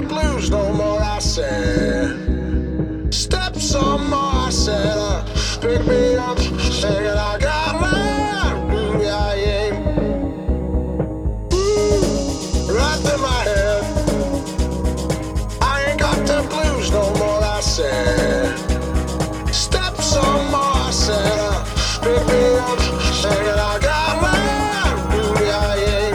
blues no more, I said. Step some more, I said. Pick me up, thinking I got love. Yeah, yeah. Right through my head. I ain't got the blues no more, I said. Step some more, I said. Pick me up, thinking I got love. Yeah, yeah.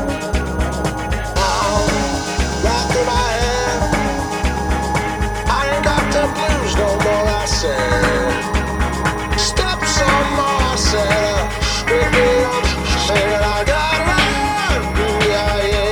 Right through my head. I ain't got the blues no more, I said. Step some more, I said. Pick me up, thinking I got love. Yeah, yeah.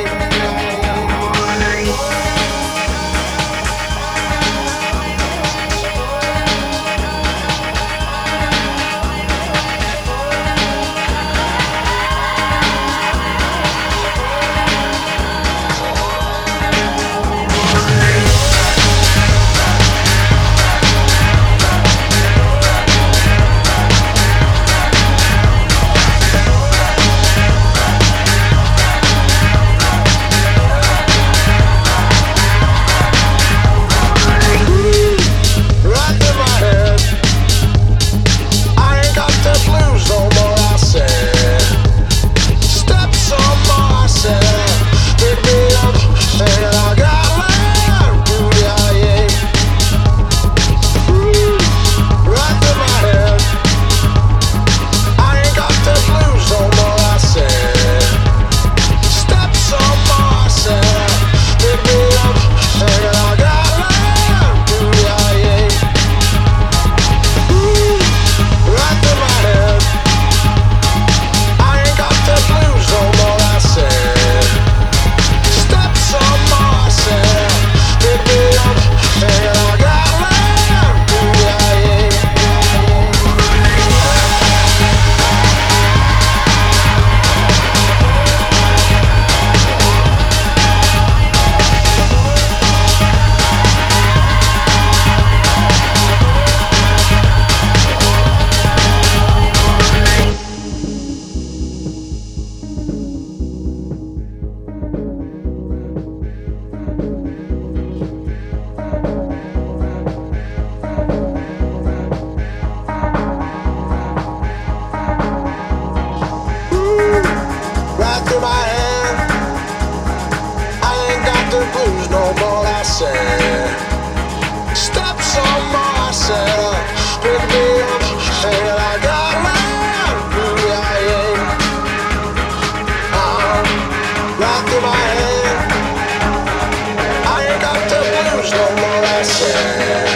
Right through my head. I ain't got the blues no more, I said. Step some more, I said. Pick me up, thinking I got love. Yeah, yeah. Right through my head. I ain't got the blues no more, I said. Step some more, I said. Pick me up, thinking I got love. Yeah, yeah. Right through my head. I ain't got the blues no more, I said. Step some more, I said. Pick me up, thinking I got love. Yeah, yeah. Right through my head. I ain't got the blues no more, I said. Step some more, I said. Pick me up, thinking I got love. Yeah, yeah. Right through my head. I ain't got the blues no more, I said.